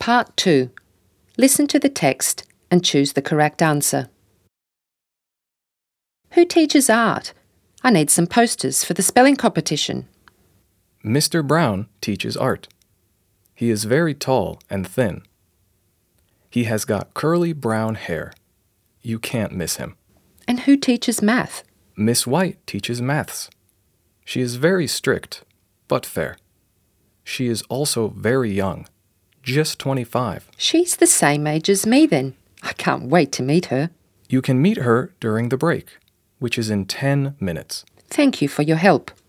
Part 2. Listen to the text and choose the correct answer. Who teaches art? I need some posters for the spelling competition. Mr. Brown teaches art. He is very tall and thin. He has got curly brown hair. You can't miss him. And who teaches math? Miss White teaches maths. She is very strict, but fair. She is also very young, just 25. She's the same age as me then. I can't wait to meet her. You can meet her during the break, which is in 10 minutes. Thank you for your help.